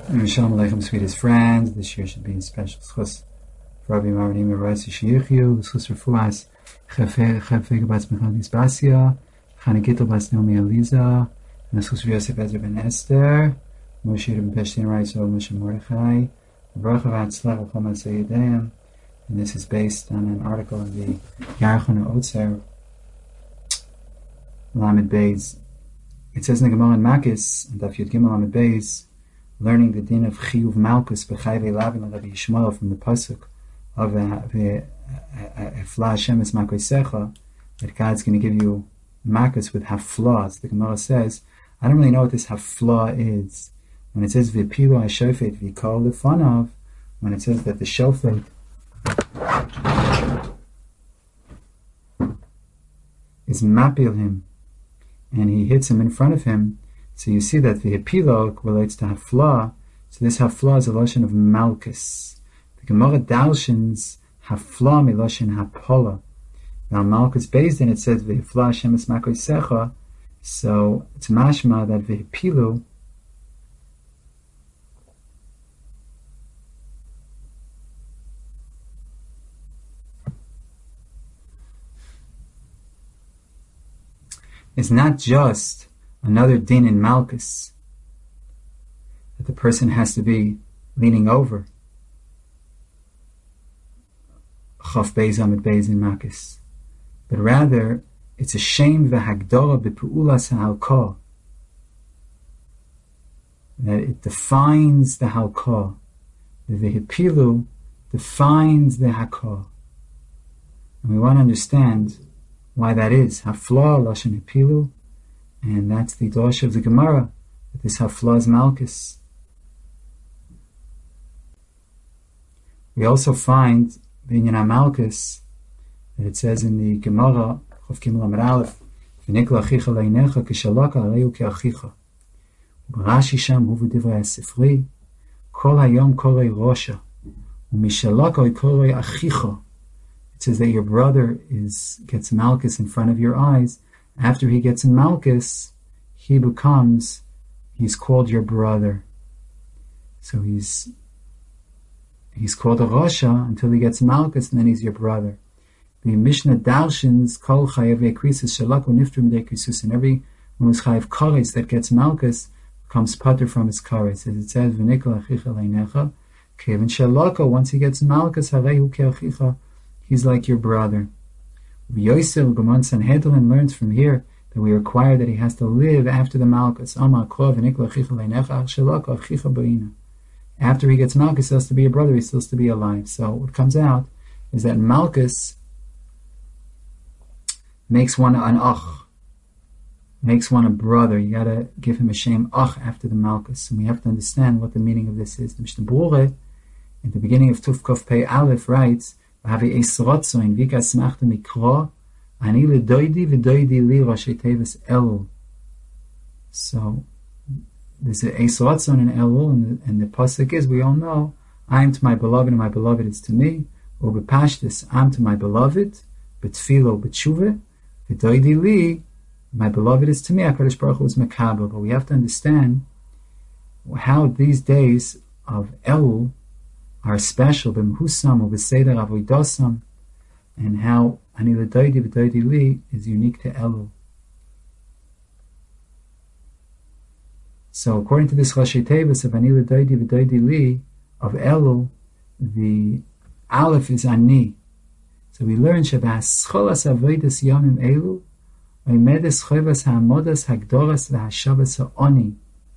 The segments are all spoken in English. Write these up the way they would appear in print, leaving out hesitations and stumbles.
Shalom Aleichem, sweetest friends. This year should be a special schus for Rabbi Maranim Raisi Shiyichyu, the schus refuas Chefeg Bas Mechadis Basia, Chanegito Bas Naomi Eliza, and the schus for Yosef Ezra Ben Esther, Moshe Rebbe Peshtin Raiso Moshe Mordechai, Baruch Vatzlach Chama Seyedem, and this is based on an article in the Yarchon Otzer Lamed Beis. It says in the Gemara in Makis, and Daf Yud Gimel Lamed Beis, learning the din of Chiyuv Malkus b'Chayvei Lavin and Rabbi Yishmael from the pasuk of Efla Hashem es Makosecha, that God's going to give you Malkus with haflas. The Gemara says, I don't really know what this hafla is. When it says V'pilu HaShofet V'kol Lefanav, when it says that the shofet is mapil him and he hits him in front of him, so you see that the epilog relates to hafla. So this hafla is a lashon of malchus. The Gemara dalshins hafla miloshin hapola. Now malchus based in it says v'hifla Hashem es makosecha. So it's mashma that v'hipilu is not just another din in Malchus that the person has to be leaning over. Chaf Beis Amid Beis in Malchus. But rather, it's a shame v'hagdora b'pu'ulas ha'halkah. That it defines the halkah. The v'hipilu defines the hakah. And we want to understand why that is. Hafla, lashon hipilu. And that's the dosh of the Gemara, that this hafla is malchus. We also find in malchus that it says in the Gemara, Chof Gimel Amud Aleph, v'nikla achicha leinecha kishalaka areyu keachicha. Rashi sham hu v'divrei hasifri, kol hayom korei rosha, u'mishalaka korei achicha. It says that your brother gets malchus in front of your eyes. After he gets in malchus, he's called your brother. So he's called a Rasha until he gets malchus, and then he's your brother. The Mishnah Darshins kol chayav krisis shalako niftrim de krisus, and everyone who's chayav kares that gets malchus becomes pater from his kares. As it says, v'nikol achicha leinecha, kevin shalako. Once he gets malchus, harehu keachicha, he's like your brother. Yosef Gemon Sanhedrin learns from here that we require that he has to live after the malchus. After he gets malchus, he has to be a brother. He's supposed to be alive. So what comes out is that malchus makes one an ach, makes one a brother. You got to give him a shame ach after the malchus, and we have to understand what the meaning of this is. The Mishnah Berurah, in the beginning of Tuf Kof Pei Aleph, writes, so this is Eis Ratzon in Elul, and the pasuk is, we all know, I am to my beloved and my beloved is to me, or b'pashtus, I'm to my beloved, b'tfilo, b'tshuva, v'doidi li, my beloved is to me, HaKadosh Baruch Hu is mekabel. But we have to understand how these days of Elul are special, b'mhusam or b'seder avoidosam, and how ani l'doidi v'doidi li is unique to Elul. So according to this Rashi Tevis of ani l'doidi v'doidi li of Elul, the Aleph is ani. So we learn sheba'ascholas avodas yomim elu oimedes chovas ha'amodas hagdoras v'hashavas ha'oni.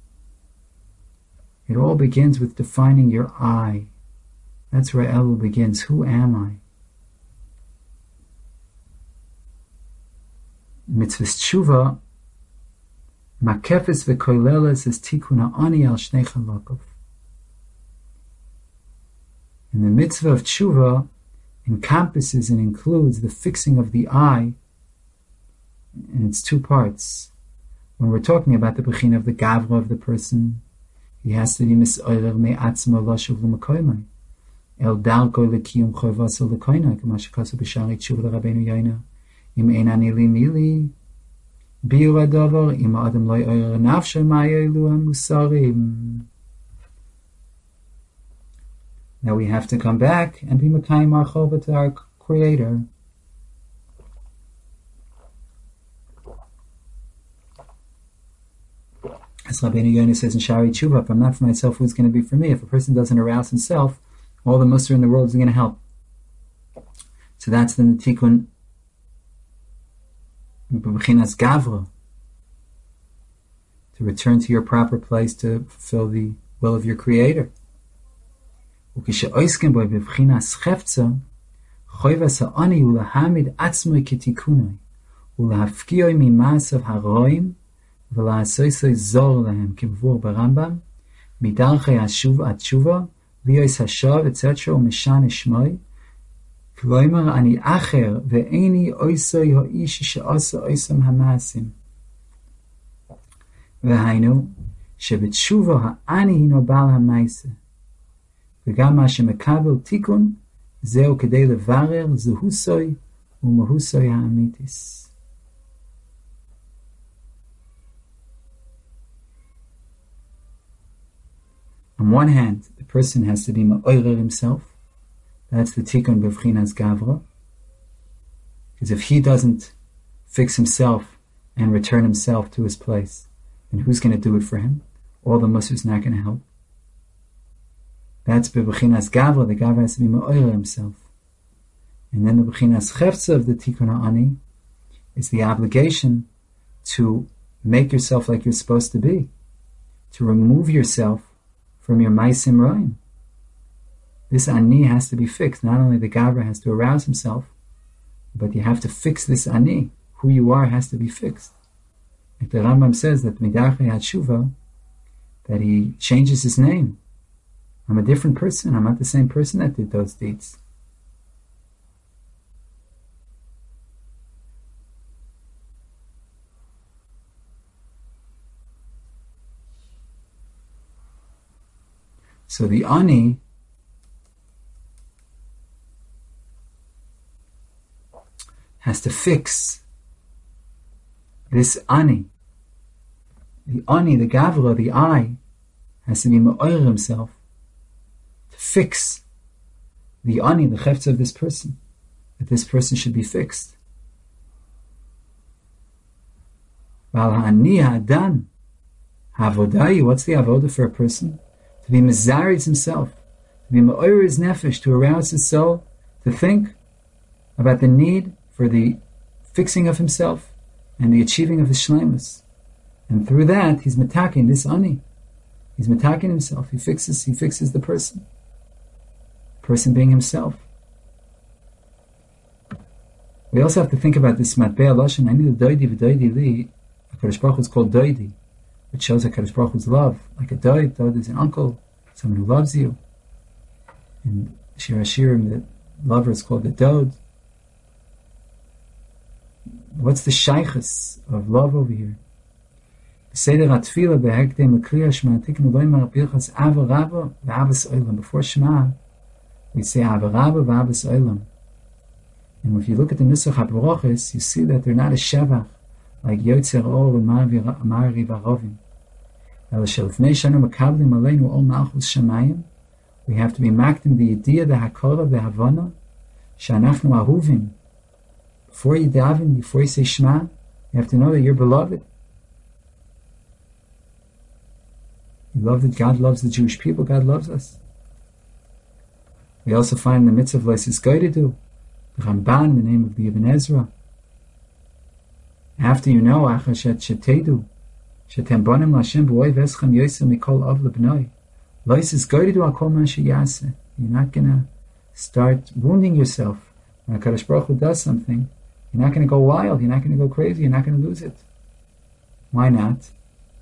It all begins with defining your I. That's where Elul begins. Who am I? Mitzvahs tshuva, makefes v'koileles is tikkun ha'ani al shnei chalakov. And the mitzvah of tshuva encompasses and includes the fixing of the I in its two parts. When we're talking about the bechina of the gavra of the person, he has to be mis'oiler me'atzma lashuv l'makoymai. El darko lekiyum chovaso lekoina, kama shekasu b'shari tshuva l'Rabbeinu Yoina. Im einani li mili, biur hadavar, im ha'adam lo yoyer nafsho ma'ayelu ha'musarim. that we have to come back and be Mekayim our Chova to our Creator. As Rabbeinu Yonah says in Shari Tshuva, if I'm not for myself, who's going to be for me? If a person doesn't arouse himself, all the Musar in the world is going to help. So that's then the Tikkun B'chinas Gavra, to return to your proper place to fulfill the will of your Creator. וכשעוסקים בו בבחינת חפצה, חויבס העני הוא להעמיד עצמו כתיקוני, ולהפקיעו ממעשיו הרעים, ולעשוי זור להם, כמבואר ברמב"ם, מדרכי התשובה, ויועץ השוב, etc. ומשנה שמוי, כלומר, אני אחר, ואיני עושי האיש שעושה עושם המעשים. והיינו, שבתשובה העני הינו בעל המעשה, וגם מה שמקבל תיקון, זהו כדי לברר זהוסוי ומהוסוי האמיתיס. On one hand, the person has to be ma'orer himself. That's the tikkun b'vchinas gavra. Because if he doesn't fix himself and return himself to his place, then who's going to do it for him? All the musar's not going to help. That's b'vchinas gavra. The gavra has to be ma'orer himself. And then the b'chinas chefza of the tikkun ha'ani is the obligation to make yourself like you're supposed to be, to remove yourself from your maisim ra'im. This ani has to be fixed. Not only the gavra has to arouse himself, but you have to fix this ani. Who you are has to be fixed. Like the Rambam says that midarchei hatshuva, that he changes his name. I'm a different person. I'm not the same person that did those deeds. So the ani has to fix this ani. The ani, the gavra, the I, has to be ma'orer himself to fix the ani, the chefetz of this person, that this person should be fixed. Val ha'ani ha'adan ha'avodayi, what's the avodah for a person? To be mezaritz himself, to be ma'orer his nefesh, to arouse his soul, to think about the need for the fixing of himself and the achieving of his shleimus. And through that, he's metakin this ani. He's metakin himself. He fixes the person. Person being himself. We also have to think about this matbei lashon. I need a doidi v'doidi li. HaKadosh Baruch Hu is called doidi, which shows HaKadosh Baruch Hu's love. Like a doid. Doid is an uncle, someone who loves you. And Shir HaShirim, the lover, is called the dod. What's the shaychus of love over here? Before Shema, we say Ava Rabba v'Abbas Olam. And if you look at the Nusach HaBarachos, you see that they're not a shevach like Yotzer Or and Ma'ari V'Arovim. We have to be makdim the idea, the hakora, the havana, she'anachnu ahuvim. Before you daven, before you say Shema, you have to know that you're beloved. You love that God loves the Jewish people, God loves us. We also find the mitzvah of Leisis Goydedu, the Ramban, the name of the Ibn Ezra. After you know, Achashet Shetedu, Shetem Bonim Lashem B'oi Veschem Yosem Mikol Av Lebnoi. Leisis Goydedu Akol Masha Yaseh. You're not going to start wounding yourself. When HaKadosh Baruch Hu does something, you're not going to go wild, you're not going to go crazy, you're not going to lose it. Why not?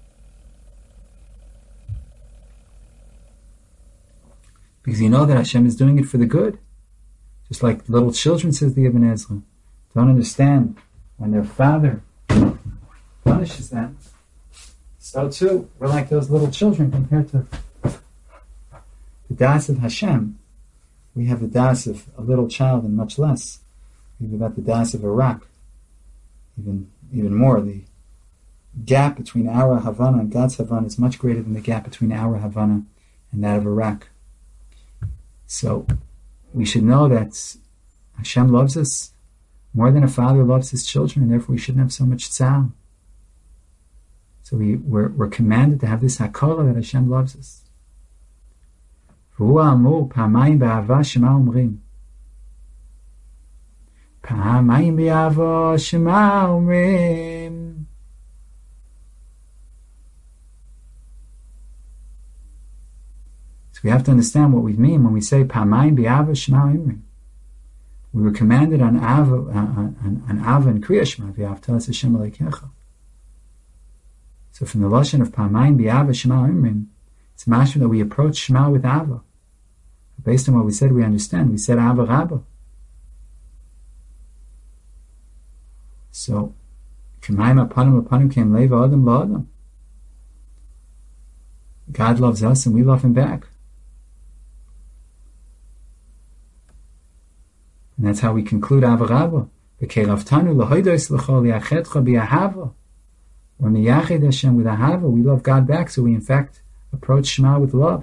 Because you know that Hashem is doing it for the good. Just like little children, says the Ibn Ezra, don't understand when their father punishes them. So too, we're like those little children compared to the das of Hashem. We have the das of a little child and much less. We have about the das of Iraq. Even more. The gap between our Havana and God's Havana is much greater than the gap between our Havana and that of Iraq. So we should know that Hashem loves us more than a father loves his children, and therefore we shouldn't have so much tzal. So we're commanded to have this hakala that Hashem loves us. V'hu pamayim be'ava shema umrim. Pamayim be'ava shema umrim. So we have to understand what we mean when we say pamayim be'ava shema umrim. We were commanded on Ava and Kriya Shema, V'yavta Hashem Elokecha. So from the lashon of Pamayim B'Ava Shema Imrim, it's mashma that we approach Shema with Ava. Based on what we said, we understand. We said Ava Rabba. So, K'mayim Apanim Kem Leva Adam La'adam. God loves us and we love Him back. And that's how we conclude Ava Rabba. V'keiravtanu l'hoidos l'chol yachetcha b'ahava. When we yached Hashem with ahava, we love God back, so we in fact approach Shema with love.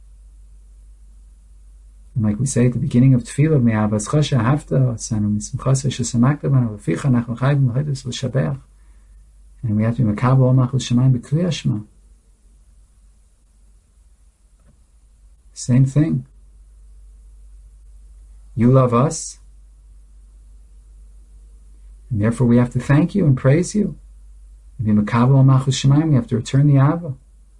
And like we say at the beginning of Tefillah, me'avascha she'ahavta asanu misimchasa she'samakta b'anu v'ficha nachnu chayvim l'hoidos l'shabeach. And we have to be mekabel all machul shemayim b'kliyah Shema. Same thing. You love us, and therefore we have to thank you and praise you. And in Makabel Machus Shemayim, we have to return the Ava.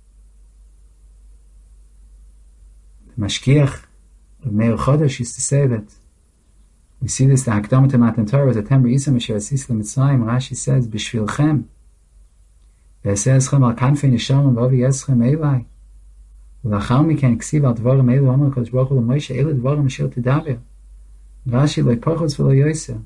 The Mashkiach of Meir Chodesh used to say that we see this, the Hakdamat Matan Torah was a Tember Yisam Asher Asis LeMitzrayim. Rashi says, B'shvilchem, V'esezchem al kanfei nisharim v'avi eschem Elai. V'lachar miken ksiv al dvarim elu amar Kodesh Baruch Hu l'Moshe elu dvarim asher tidaber. Rashi lo pachos v'lo yoseh.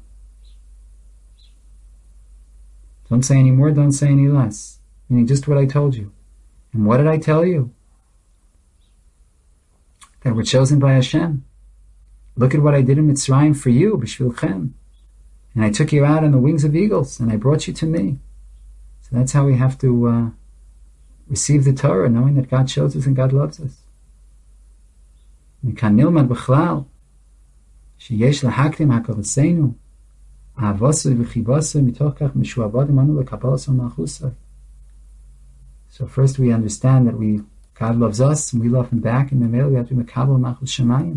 Don't say any more, don't say any less. Meaning just what I told you. And what did I tell you? That we're chosen by Hashem. Look at what I did in Mitzrayim for you, b'shvilchem. And I took you out on the wings of eagles, and I brought you to me. So that's how we have to receive the Torah, knowing that God shows us and God loves us. Mikan nilmad b'chlal, sheyesh lahakdim hakavasenu, ahavasei v'chibasei mitoch kach mishuavadim anu lekabalas malchusai. So first we understand that God loves us and we love Him back, and then we have to be mekabel malchus shemayim.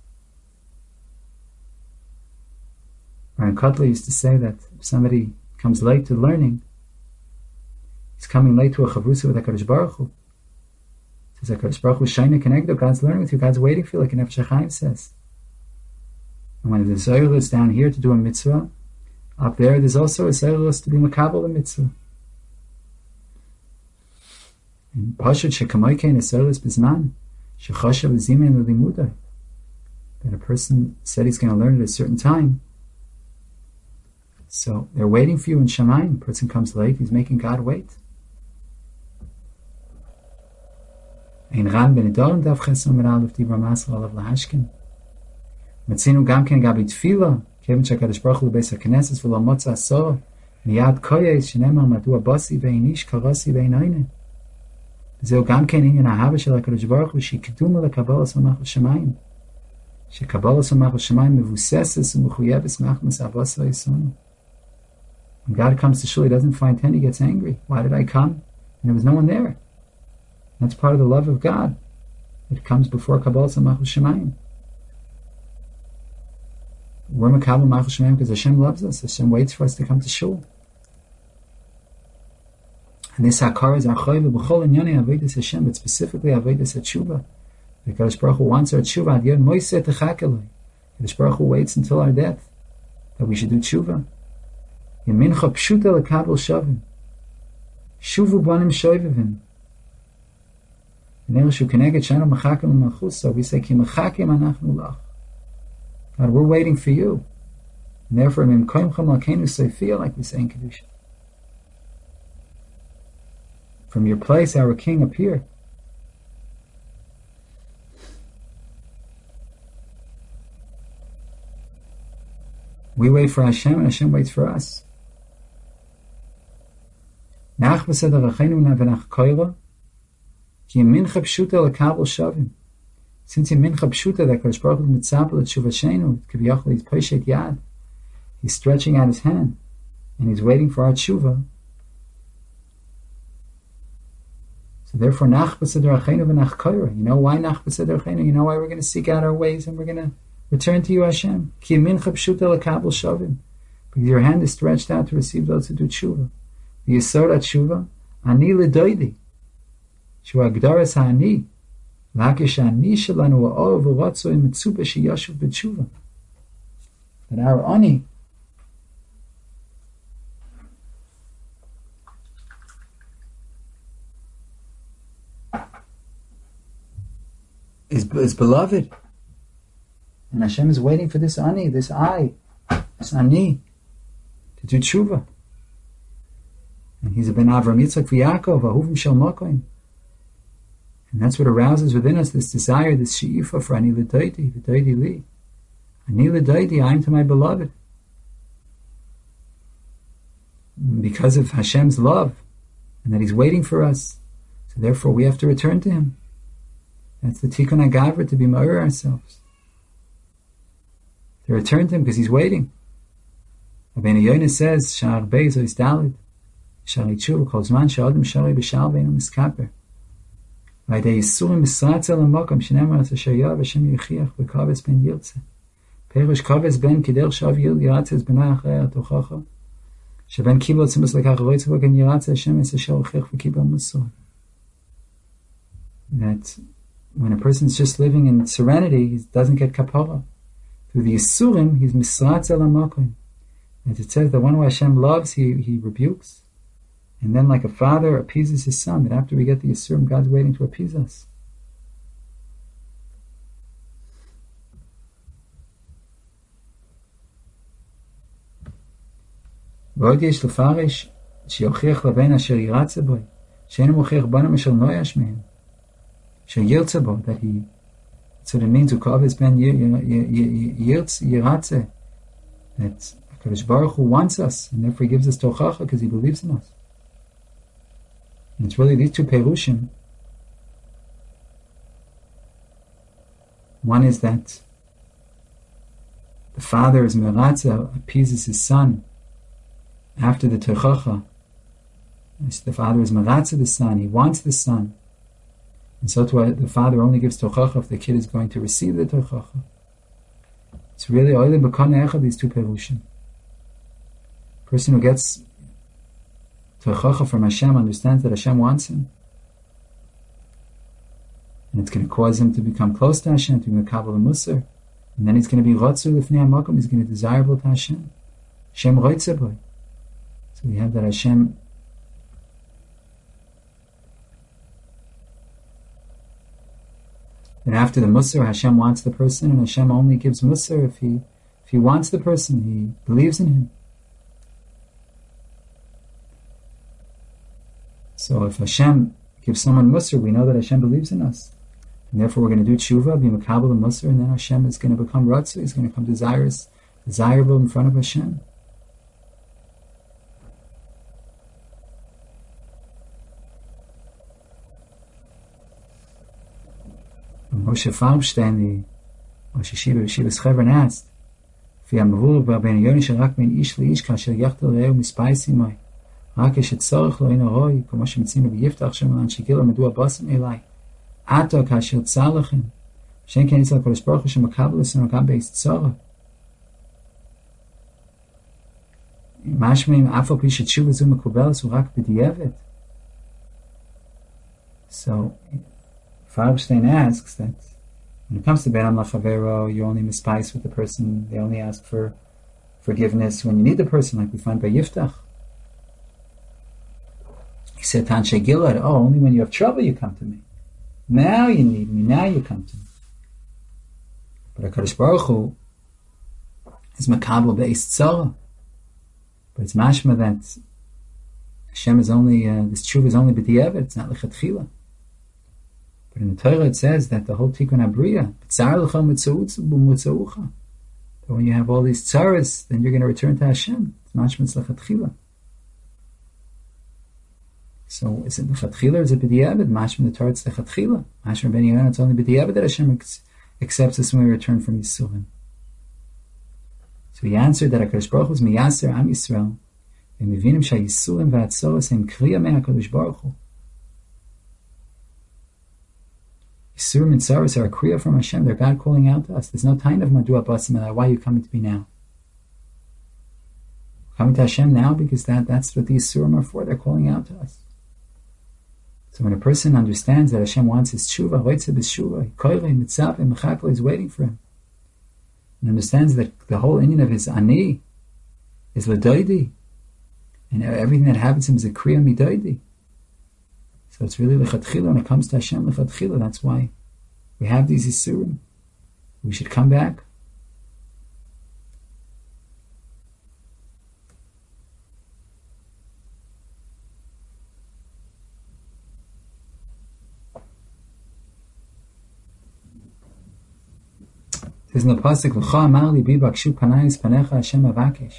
Aaron Kotler used to say that if somebody comes late to learning, he's coming late to a chavrusa with HaKadosh Baruch Hu. He says HaKadosh Baruch Hu shayna connected, God's learning with you, God's waiting for you, like Nefesh HaChaim says. And when the Zohar is down here to do a mitzvah, up there there's also a Zohar to be makabel a mitzvah. And Pashut shekamoikein a Zohar bizman, shechashav zimen l'limudai. That a person said he's going to learn at a certain time. So they're waiting for you in Shamayim. Person comes late, he's making God wait. Ein ran ben idorim dav chesam meral of tibra masra alav lahashkin. Matzinu gam ken gabi tefila, kevin shakadosh baruch hu beis haKnesses v'lo motza asor, miyad koyes shenemar madu abasi ve'inish karasi ve'inayne. Zeu gam ken inyan ahava shel HaKadosh Baruch Hu shekiduma lekabalas v'machal shemayim. Shekabalas v'machal shemayim mevuseses u'mechuyeves machmas avos v'yisonu. When God comes to shul, He doesn't find 10, He gets angry. Why did I come? And there was no one there. That's part of the love of God. It comes before Kabbalah Machal Shemayim. We're Makabel Machal Shemayim because Hashem loves us. Hashem waits for us to come to shul. And this Hakar is our Choyve B'chol Inyonei Avodas Hashem, but specifically Avodas HaTshuva. Because Baruch Hu wants our Tshuva. Ad Yod Moiseh Techakeloi. Because Baruch Hu waits until our death that we should do Tshuva. Yemincha pshuta lekabel shavim. Shuvu banim shoivivim. V'nereshu keneged shanu mechakim u'malchusa. We say ki mechakim anachnu lach. God, we're waiting for you. And therefore, mim koimcha malkeinu seifiyah, like we say in Kedusha. From your place, our King, appear. We wait for Hashem, and Hashem waits for us. Nach v'seder achenu v'nach koira, ki mincha pshuta lekabel shavim. Since in Mincha Pshuta that Kadosh Baruch Hu is mitzapel tshuva sheinu, kiviyachol he's poshet yad, he's stretching out his hand, and he's waiting for our tshuva. So therefore, nach b'seder achenu v'nach koira. You know why nach b'seder achenu? You know why we're going to seek out our ways and we're going to return to you, Hashem. Ki mincha pshuta lekabel shavim. Because your hand is stretched out to receive those who do tshuva. The yisod tshuva, ani ledoidi. Shu agdaras ha'ani. Lakish ha'ani shelanu ha'or v'ratzo im mitzupa sheyashuv b'tshuva. That our ani is beloved, and Hashem is waiting for this ani, this I, this ani, to do tshuva. And he's a ben Avram Yitzchak v'Yaakov, ahuvim shel makoim, and that's what arouses within us this desire, this she'ifa for ani l'doidi, v'doidi li, ani l'doidi, I am to my beloved, because of Hashem's love, and that He's waiting for us. So therefore, we have to return to Him. That's the Tikkun HaGavra, to be ma'or ourselves. To return to Him because He's waiting. Rabbeinu Yonah says, Sha'ar Beis Ois Daled, Sha'ar Tshuva, Kol Zman Sha'adam Sha'arei B'Sha'al Beinu Miskaper. V'ayidei Yisurim Misratze L'Mokom, Sh'nemar As Asher Yav Hashem Yichiach V'Kaves Ben Yirtze. Perish Kaves Ben Kidel Shav Yiratze B'nai Achrei Atochacha. Sheben Kibel Tzimus Lekach Roitz V'Gen Yiratze Hashem Es Asher Uchech V'Kibel Musor. That when a person's just living in serenity, he doesn't get kapara. Through the Yisurim, he's misratze l'makom. As it says, the one who Hashem loves, he rebukes. And then like a father appeases his son, that after we get the Yisurim, God's waiting to appease us. ועוד יש לפרש שיוכיח לבן אשר ירצה בו, שאינו מוכיח בנו משל נויש מהם. That he, so it means Ukav ben Yiratze, that HaKadosh Baruch Hu wants us, and therefore he gives us Tochacha because he believes in us. And it's really these two Perushim. One is that the father is Meratze, appeases his son after the Tochacha. The father is Meratze the son, he wants the son. And so the father only gives tochacha if the kid is going to receive the tochacha. It's really oilim b'kana echad, these two perushim. Person who gets tochacha from Hashem understands that Hashem wants him. And it's going to cause him to become close to Hashem, to be mekabel musar. And then he's going to be rotzu lifnei hamakom, he's going to be desirable to Hashem. Hashem roitze boy. So we have that Hashem that after the Musar, Hashem wants the person, and Hashem only gives Musar if he wants the person, he believes in him. So if Hashem gives someone Musar, we know that Hashem believes in us. And therefore we're going to do tshuva, be makabel and Musar, and then Hashem is going to become Ratzu, he's going to become desirable in front of Hashem. Moshe Farbstein, the Rosh Yeshiva Yeshivas Chevron, asked, "Fi amavur b'Rabbeinu Yonah sherak min ish leish kasher yachtel re'eu mispaysi moi, rak eshet tzorich lo eno roi, k'mo shemitzinu b'yiftach sheman shegila medua basim elai, ato kasher tzalachem, shen ken yitzal kodesh baruch hu shemakabel esenu gam beis tzorah." Mashmeim afal pi shetshuva zu mekubelas hu rak b'di'evet. So Farbstein asks that when it comes to Ben Amla Chavero, you only mispice with the person, they only ask for forgiveness when you need the person, like we find by Yiftach. He said, Tanshe Gilad, only when you have trouble you come to me. Now you need me, now you come to me. But HaKadosh Baruch Hu is Makabel Be'ez Tzara. But it's mashma that Hashem is only, this tshuva is only b'di'evet, it's not lechatchila. But in the Torah it says that the whole Tikkun HaBriya, that when you have all these tzaras, then you're going to return to Hashem. It's mashma lechatchila. So is it lechatchila or is it b'diavad? Mashma the Torah it's lechatchila. Mashma ben Yonah it's only b'diavad that Hashem accepts us when we return from Yisurim. So he answered that HaKadosh Baruch Hu is miyaser Am Yisrael v'mivinim sha'yisurim v'atzoros hem kriya me HaKadosh Baruch Hu. Yisurim and Tzaros are a kriya from Hashem. They're God calling out to us. There's no time of madua basim. Why are you coming to me now? Coming to Hashem now because that's what the Yisurim are for. They're calling out to us. So when a person understands that Hashem wants his tshuva, roitze b'shuva, koirei, mitzaveh, mechakla is waiting for him, and understands that the whole inyan of his ani is l'doidi, and everything that happens to him is a kriya midoidi. So it's really lechatchila when it comes to Hashem, lechatchila. That's why we have these Yisurim. We should come back. It says in the pasuk, "V'cha amar libi bakshu panayis panecha Hashem avakesh."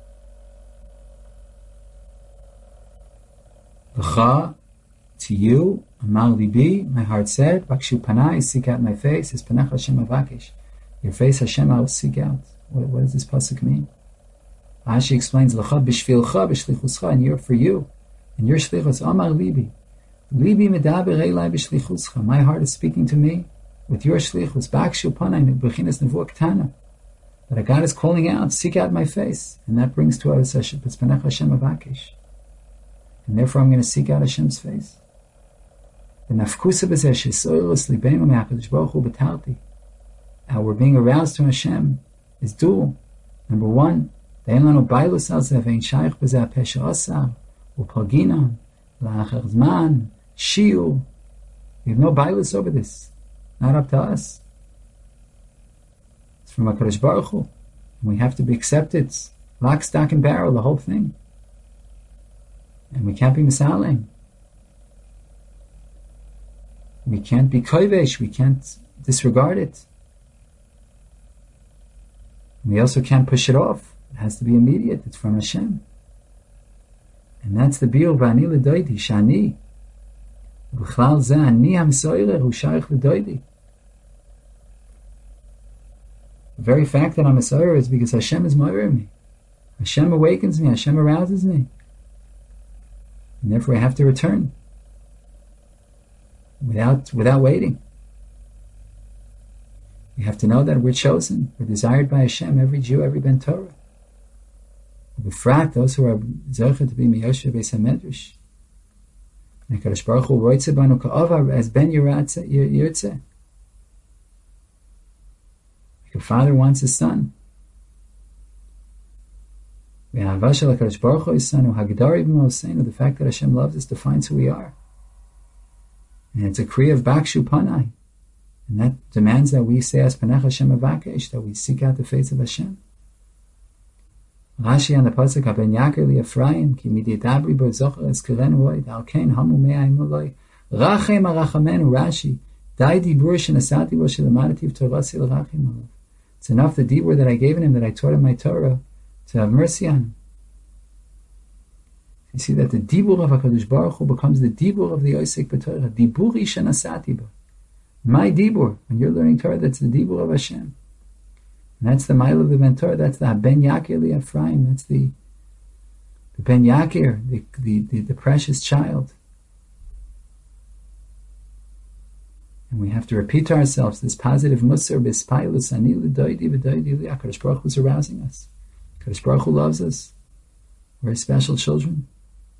V'cha, to you, amar libi, my heart said, bakshu panayis, seek out my face, is panecha Hashem avakesh. Your face, Hashem, I will seek out. What does this pasuk mean? Rashi explains, "L'cha b'shvilcha b'shlichuscha," and you're for you, and your shlichus, amar libi, libi medaber elai b'shlichuscha. My heart is speaking to me with your shlichus, bakshu panay b'chinas nevuah ketana, that God is calling out, seek out my face, and that brings to us it's panecha Hashem avakesh, and therefore I'm going to seek out Hashem's face. The nafkusa b'zeh shesoilus libeinu me'akadosh baruch hu b'tarti. How we're being aroused to Hashem is dual. Number one, de'en lanu bailus al zeh ve'en shaykh b'zeh pesha asar u'palginan la'achar zman shiur. We have no bailus over this. Not up to us. It's from HaKadosh Baruch Hu. And we have to be accepted. Lock, stock, and barrel, the whole thing. And we can't be misalim. We can't be kovesh. We can't disregard it. We also can't push it off. It has to be immediate. It's from Hashem. And that's the biur b'ani l'doidi, shani. B'chlal zeh ani hamsoirer hu shaykh l'doidi. The very fact that I'm a soirer is because Hashem is moirer me. Hashem awakens me. Hashem arouses me. And therefore I have to return. Without waiting. We have to know that we're chosen. We're desired by Hashem. Every Jew, every Ben Torah. B'frat, those who are zocher to be miyosher beis hamedrash. And HaKadosh Baruch Hu roitze banu ka'ova as ben yirtzeh. Like a father wants his son. V'ahavah shel HaKadosh Baruch Hu his son, u'hagdari b'moseinu, the fact that Hashem loves us defines who we are. And it's a kriya of bakshu panai. And that demands that we say as panecha Hashem avakesh, that we seek out the face of Hashem. Rashi on the pasuk, "Haben Yaakov li Ephraim, ki midiyadabri bo zocher es keren roid, al kein hamu me'ayim oloi, rachem arachamenu." Rashi, dai dibur shenasati bo shelamadati v'torasi l'rachim olav. It's enough the dibur that I gave him, that I taught him my Torah, to have mercy on him. You see that the dibur of HaKadosh Baruch Hu becomes the dibur of the Osek b'Torah. Diburi shenasati bo. My dibur, when you're learning Torah, that's the dibur of Hashem. And that's the mile of the Ben Torah. That's the Ben Yakir li Ephraim. That's the Ben Yakir, the precious child. And we have to repeat to ourselves this positive musar b'spailus ani l'doidi v'doidi li. HaKadosh Baruch Hu is arousing us. HaKadosh Baruch Hu loves us. We're His special children.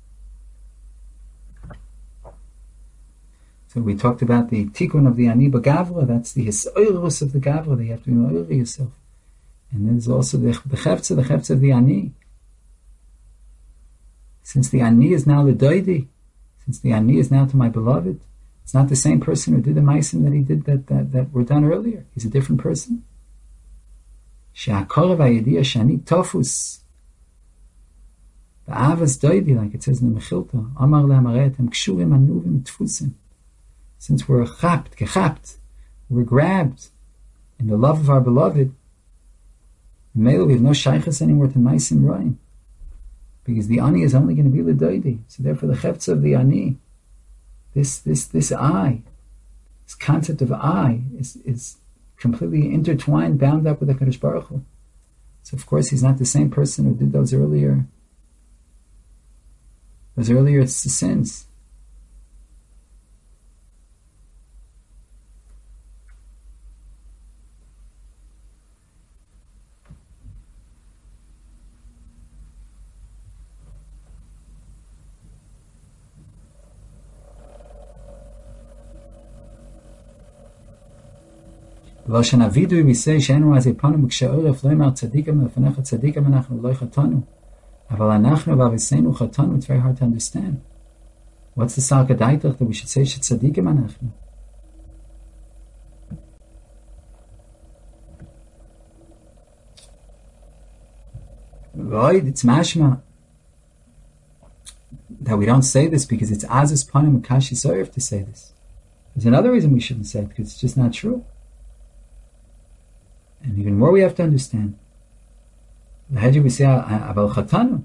So we talked about the tikkun of the ani b'gavra. That's the hisoirus of the gavra. That you have to be moira yourself. And then there's also the chefza of the ani. Since the ani is now the doidi, since the ani is now to my beloved, it's not the same person who did the maisim that he did that were done earlier. He's a different person. She'akor v'ayidiyah shani tofus. The avas doidi, like it says in the Mechilta, amar le'amaretem kshurim anuvim tfusim. Since we're gechapt, we're grabbed in the love of our beloved, we have no shaykhs anymore to maisim roim. because the ani is only going to be l'doidi. So therefore, the chefetz of the ani, this I, this concept of I, is completely intertwined, bound up with the Kadosh Baruch Hu. So of course, he's not the same person who did those earlier sins. Lashon Avidu, we say, She'enu az epanu b'kshe'oref lo'imar tzadikim lefanecha tzadikim anachnu lo chatanu. Aval anachnu v'aviseinu chatanu. It's very hard to understand. What's the salka daitach that we should say she'tzadikim anachnu? Right, it's mashma that we don't say this because it's azus panim kashi soif to say this. There's another reason we shouldn't say it, because it's just not true. And even more we have to understand. The Hajj we say about Chatanu.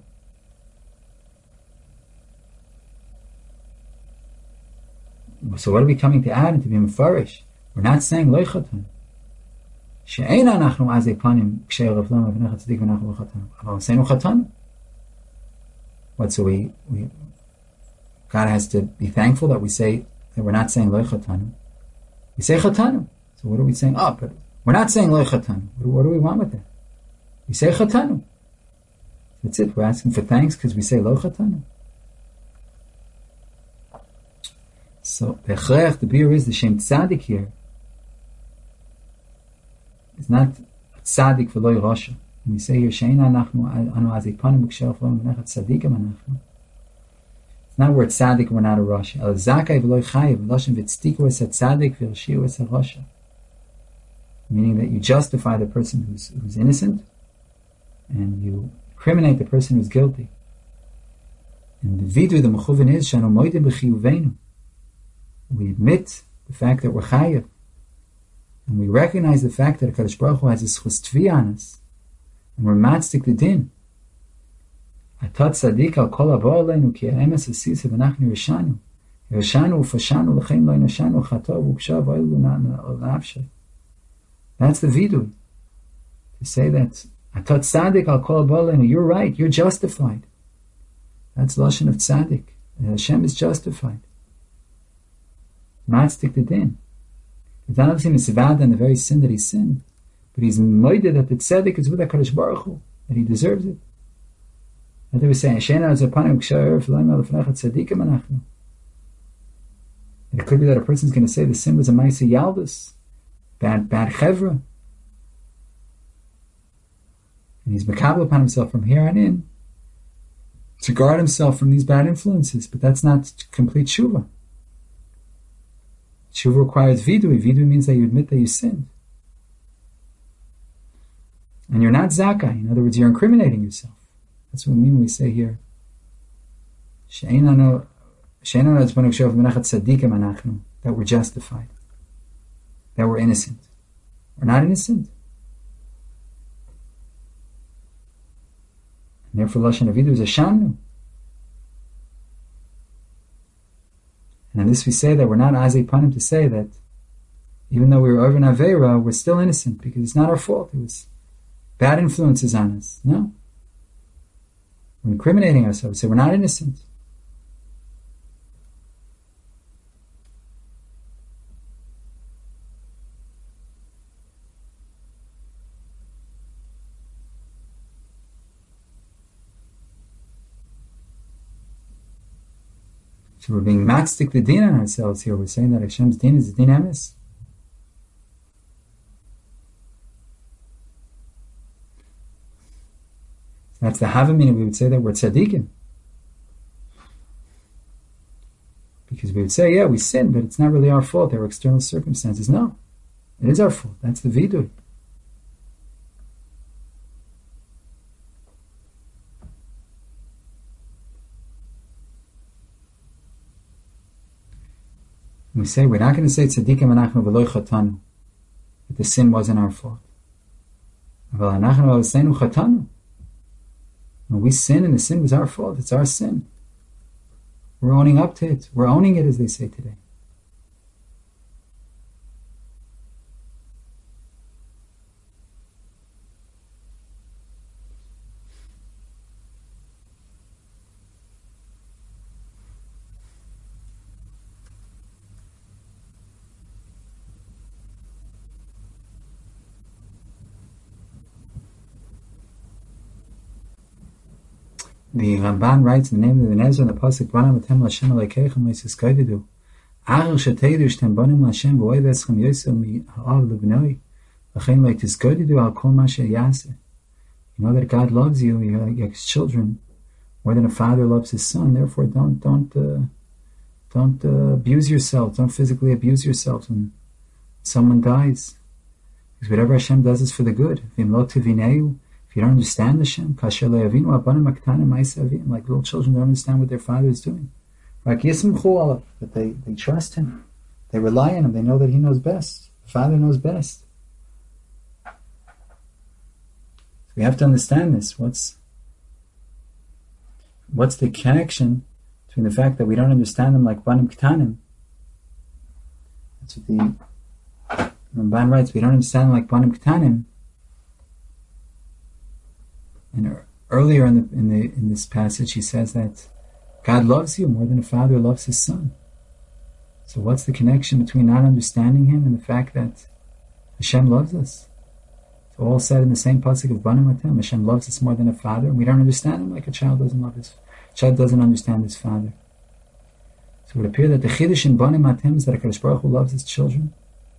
So what are we coming to add and to be mefarish? We're not saying Lo Chatanu. She'ein anachnu azei panim k'shei Rav Lama v'nei Chatzadik v'nachnu Lo Chatanu. Aval seinu Chatanu. What? So we God has to be thankful that we say that we're not saying Lo Chatanu. We say Chatanu. So what are we saying? Oh, but we're not saying Lo Chatanu. What do we want with that? We say Chatanu. That's it. We're asking for thanks because we say Lo Chatanu. So the beer is the Shem Tzadik here. It's not Tzadik for Lo Rasha. When we say here Sheina Anachnu Anu Azik Panim B'Ksher Flo Menachat Tzadikim Anachnu. It's not where Tzadik we're not a Rasha. El Zakai V'Lo Chayiv Loshem V'Tzdiku Es Tzadik V'Rshiu Es Rasha. Meaning that you justify the person who's innocent, and you criminate the person who's guilty. And the vidu, the mechuvin is shanu moidim b'chiyuvenu. We admit the fact that we're chayiv, and we recognize the fact that HaKadosh Baruch Hu has a schus tvi on us, and we're matzik the din. Atat tzadik al kol avo aleinu ki ha'emes asisa v'nachnu yeshanu ufashanu l'chein lo yinashanu chatov u'kshav oilu na'afshay. That's the vidu. To say that Atat Tzadik al kol balenu, you're right, you're justified. That's lashon of Tzadik. Hashem is justified. Matzdik the din. It's not only misvad on the very sin that he sinned, but he's moided that the Tzadik is with HaKadosh Baruch Hu, that he deserves it. And they were saying, Shena azapanim k'sha'er f'laim al-fnecha tzadikim anachnu. And it could be that a person's going to say the sin was a ma'aseh yaldus, bad chevra. And he's makabel upon himself from here on in to guard himself from these bad influences. But that's not complete tshuva. Tshuva requires vidui. Vidui means that you admit that you sinned. And you're not zakai. In other words, you're incriminating yourself. That's what we mean when we say here, that we're justified. That we're innocent. We're not innocent. And therefore, Lashon Avidu is a shanu. And on this we say that we're not azei panim to say that even though we were over in Aveira, we're still innocent because it's not our fault. It was bad influences on us. No. We're incriminating ourselves. So we're not innocent. So we're being matzik the din on ourselves here. We're saying that Hashem's din is the din emes. That's the havamina. We would say that we're tzaddikim. Because we would say, yeah, we sinned, but it's not really our fault. There were external circumstances. No, it is our fault. That's the vidui. We say we're not going to say tzaddikim anachnu v'lo chatanu, that the sin wasn't our fault. Aval anachnu v'aseinu chatanu. When we sin, and the sin was our fault, it's our sin. We're owning up to it. We're owning it, as they say today. The Ramban writes in the name of the Nezer in the pasuk Banam Atem L'Hashem Alekeichem Leisiskaididu Achar Sheteidu Shtem Banim L'Hashem V'Oy V'Eschem Yosel Mi'Ha'av L'Bnoi L'Chein Leitiskaididu Al Kol Ma She'Yaseh. You know that God loves you, you're like His children, more than a father loves his son. Therefore, don't abuse yourself. Don't physically abuse yourself when someone dies. Because whatever Hashem does is for the good. If you don't understand Hashem, like little children don't understand what their father is doing. But they trust Him. They rely on Him. They know that He knows best. The Father knows best. So we have to understand this. What's the connection between the fact that we don't understand Him like Banim Ktanim? That's what the Ramban writes. We don't understand Him like Banim Ktanim. And earlier in this passage, he says that God loves you more than a father loves his son. So what's the connection between not understanding Him and the fact that Hashem loves us? It's all said in the same pasuk of Banim Atem. Hashem loves us more than a father, and we don't understand Him like a child doesn't understand his father. So it would appear that the Chiddush in Banim Atem is that HaKadosh Baruch Hu loves His children.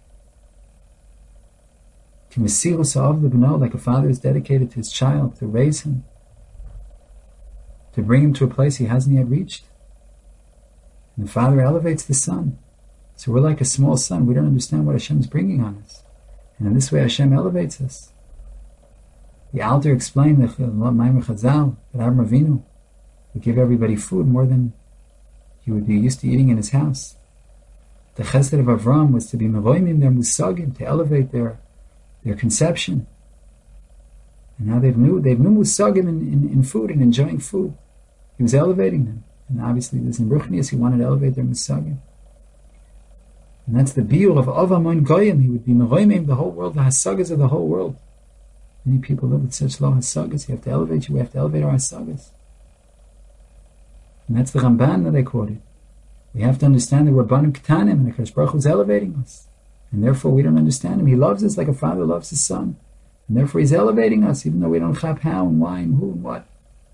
Like a father is dedicated to his child, to raise him, to bring him to a place he hasn't yet reached. And the father elevates the son. So we're like a small son. We don't understand what Hashem is bringing on us. And in this way Hashem elevates us. The Alter explained that Ma'amar Chazal, that Avraham Avinu would give everybody food more than he would be used to eating in his house. The chesed of Avram was to be meroimim their musagim, to elevate their conception. And now they've new musagim in food and enjoying food. He was elevating them. And obviously there's in Ruchnius, he wanted to elevate their musagim. And that's the biur of Avamon Goyim. He would be meroimim the whole world, the hasagas of the whole world. Many people live with such low hasagas. You have to elevate you. We have to elevate our hasagas. And that's the Ramban that I quoted. We have to understand that we're Banim Ketanim, and the HaKadosh Baruch Hu is elevating us. And therefore we don't understand Him. He loves us like a father loves his son. And therefore He's elevating us, even though we don't chap how and why and who and what.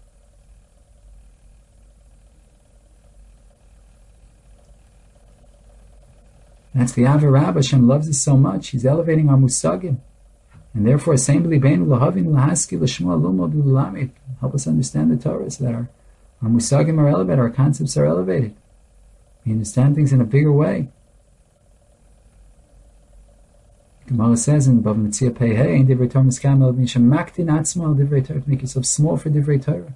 And that's the Avirab. Hashem loves us so much. He's elevating our musagim. And therefore, help us understand the Torah so that our musagim are elevated, our concepts are elevated. We understand things in a bigger way. Gemara says in Bava Metzia Pei Hey, in Divrei Torah Miskam El Misha Maktin Atzma El Divrei Torah, to make yourself small for Divrei Torah.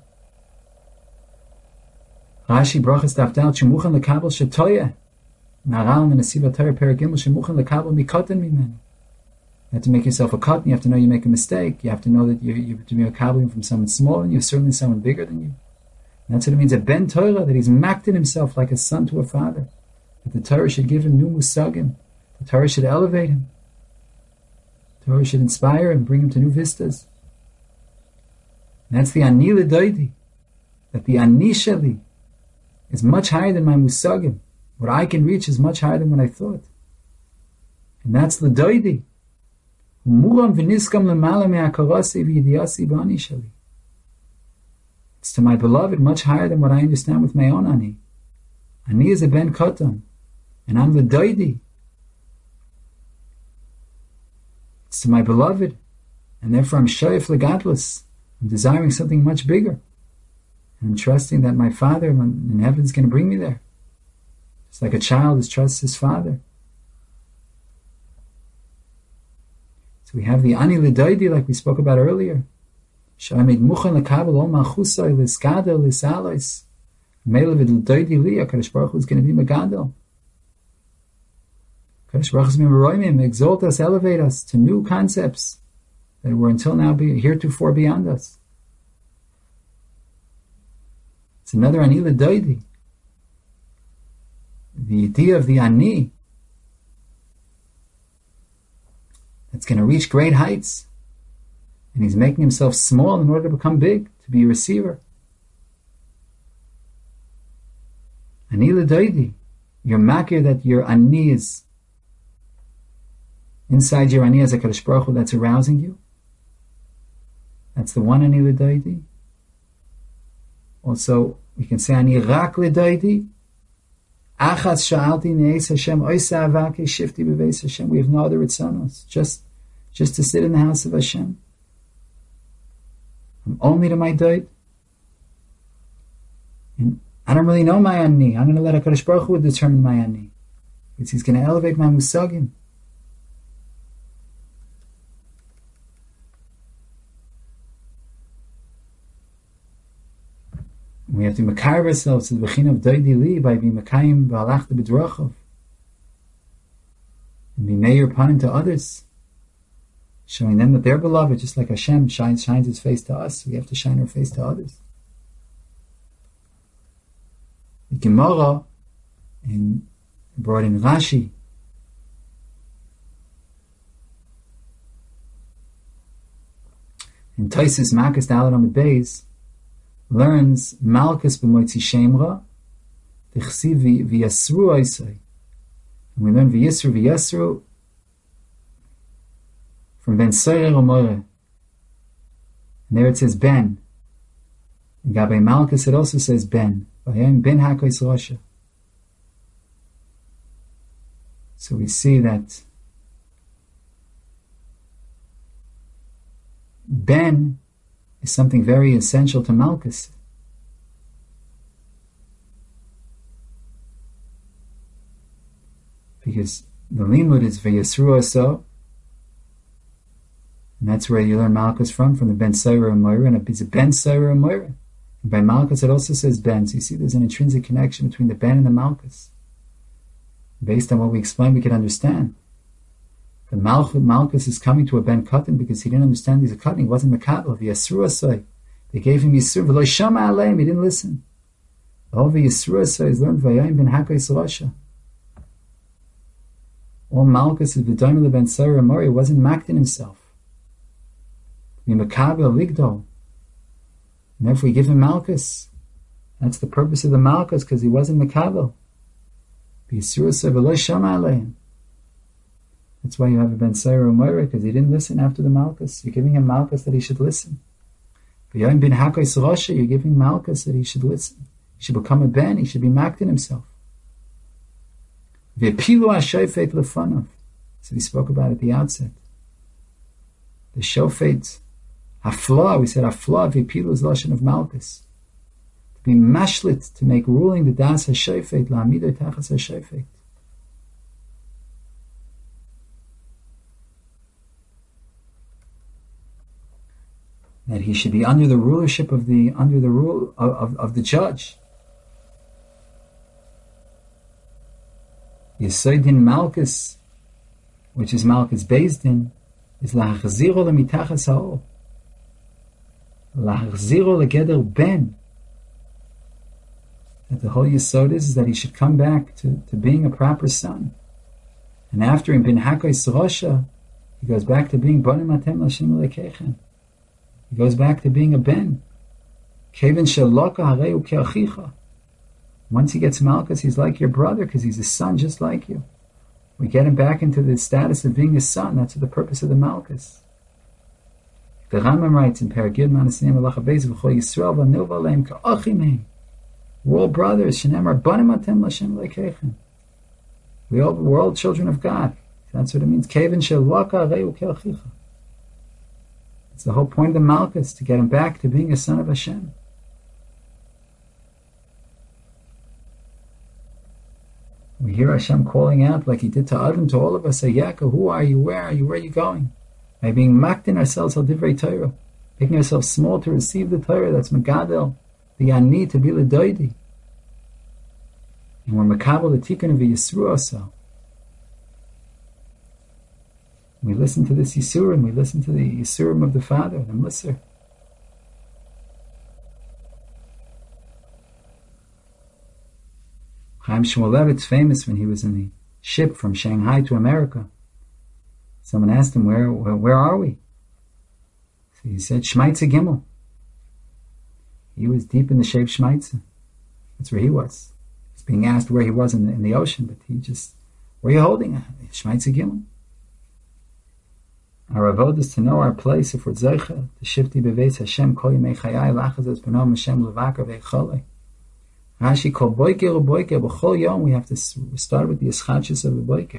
Rashi Brachas Dafdal Shemuchan Lekabel Shetoyeh Maral Menasiva Torah Peragimel Shemuchan Lekabel Mikoten Mimenu. You have to make yourself a cut. You have to know you make a mistake. You have to know that you have to be a kabbalim from someone small than you, certainly someone bigger than you. And that's what it means. A ben Torah, that he's maktin himself like a son to a father. That the Torah should give him new musagim. The Torah should elevate him. The Torah should inspire him, bring him to new vistas. And that's the ani l'doidi. That the ani sheli is much higher than my musagim. What I can reach is much higher than what I thought. And that's l'doidi. It's to my beloved much higher than what I understand with my own ani. Ani is a ben katan, and I'm the doidi. It's to my beloved, and therefore I'm shoyef legadlus. I'm desiring something much bigger, and I'm trusting that my Father in heaven is going to bring me there. It's like a child who trusts his father. We have the ani l'doidi, like we spoke about earlier. Sh'amid muchan l'kabel ol malchusay l'skadel l'salois. Mele v'doidi li, HaKadosh Baruch Hu is going to be megadel. HaKadosh Baruch Hu is going to exalt us, elevate us to new concepts that were until now heretofore beyond us. It's another Ani L'Doidi. The idea of the Ani that's going to reach great heights, and he's making himself small in order to become big, to be a receiver. Ani L'Doidi. You're makir that your Ani is inside your Ani as a Kadosh Baruch Hu that's arousing you. That's the one Ani L'Doidi. Also, we can say Ani Rak L'Doidi. Achas Sha'alti Ne'es Hashem Oisa Avake Shifti B'Veis Hashem. We have no other Ritzanos. Just to sit in the house of Hashem. I'm only to my Doid. And I don't really know my Ani. I'm going to let HaKadosh Baruch Hu determine my Ani. Because he's going to elevate my Musagim. We have to makar ourselves to the Bechin of Doidi Li by being Makayim Ba'alach the B'drachov. And be mayor upon him to others. Showing them that they're beloved, just like Hashem shines his face to us. We have to shine our face to others. The Gemara brought in Rashi. In Taisus Makas Dalet Amud Beis learns Malkus b'moitzi Shemra, Tichsi v'yasru oisai. And we learn v'yasru from Ben Soyer Omore. And there it says Ben. And Gabay Malkus it also says Ben. Ben Hakois Rosha. So we see that Ben is something very essential to Malkus. Because the limud is V'yasru Oso, and that's where you learn Malkus from the Ben Soyer and Moira, and it's a Ben Soyer and Moira. And by Malkus it also says Ben, so you see there's an intrinsic connection between the Ben and the Malkus. Based on what we explained, we can understand. The Malkus is coming to a Ben Katan because he didn't understand he's a Katan. He wasn't Mekabel. V'yasru Asoi. They gave him Yisur. V'lo Shama Aleim. He didn't listen. All V'yasru Asoi is learned V'yayim Ben Hakois Rosha. All Malkus is V'doimel Ben Soyer Amori. He wasn't Maktin himself. Be Mekabel Ligdol. And therefore we give him Malkus. That's the purpose of the Malkus, because he wasn't Mekabel. V'yasru Asoi V'lo Shama Aleim. That's why you have a Ben Soyer Moira, because he didn't listen after the Malkus. You're giving him Malkus that he should listen. V'yayim bin Hakois Rosha, you're giving Malkus that he should listen. He should become a Ben, he should be Maktin himself. V'pilu ha-shofet lefanov. So we spoke about at the outset. The shofet, hafla, we said hafla, v'pilu is lashon of Malkus. To be mashlit, to make ruling the das ha-shofet, la'amido tachas ha-shofet. That he should be under the rulership of the rule of the judge. Yesoidin Malkus, which is Malkus based in, is lahachziro lemitachas ha'or. Lahachziro legeder ben. That the whole yesod is that he should come back to being a proper son. And after him bin hakois rosha, he goes back to being bonim atem l'shem lekechem. He goes back to being a ben. Kevin sheloka hareu ke'achicha. Once he gets Malkus, he's like your brother because he's a son just like you. We get him back into the status of being a son. That's the purpose of the Malkus. The Rambam writes in Paragid Manasim Alacha Beis V'chol Yisrael V'nilva Leim Ka'achimim. We're all brothers. Shenemar Banim Atem L'Shem Lekechem. We're all children of God. That's what it means. Kevin sheloka hareu ke'achicha. It's the whole point of the Malkus, to get him back to being a son of Hashem. We hear Hashem calling out like he did to Adam, to all of us, say, Yaakov, who are you? Where are you? Where are you going? By being maktin ourselves al divrei Torah, making ourselves small to receive the Torah, that's Megadel, the Ani, to be L'Doidi. And we're Mekabel the Tikkun of Yisru also. We listen to this Yisurim, we listen to the Yisurim of the Father, the Musar. Chaim Shmulevitz, famous when he was in the ship from Shanghai to America. Someone asked him, where are we? So he said, Shmaitze Gimel. He was deep in the shape Shmaitze. That's where he was. He was being asked where he was in the ocean, but he just, where are you holding it? Shmaitze Gimel. Our avodah is to know our place if we're zeicha, to shifti beveis Hashem kol yemei chayai lachazos b'nom Hashem levakar ve'echolei. Rashi called boiker u'boiker b'chol yom. We have to start with the eschatshus of the boiker.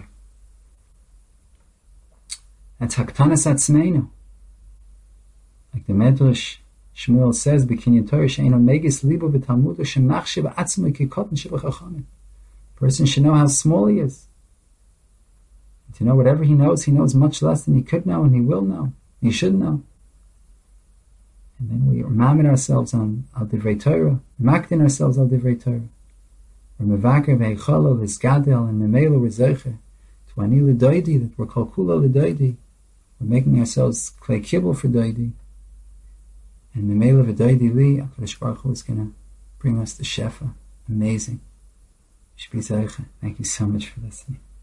That's haktanas atzmeinu. Like the Medrash Shmuel says, b'kinyan Torah she'eino megis libo v'talmudo shemachshe v'atzmo kikotin shebachachamim. Person should know how small he is. To know whatever he knows much less than he could know, and he will know. He should know. And then we remind ourselves on al divrei Torah, makdin ourselves al divrei Torah. We're mevaker ve'echolol v'zgadel and memelo v'zeicher to ani l'doidi, that we're called kula l'doidi. We're making ourselves klei kibul for doidi. And memelo v'doidi li, HaKadosh Baruch Hu is going to bring us the shefa. Amazing. Shbi zeicher. Thank you so much for listening.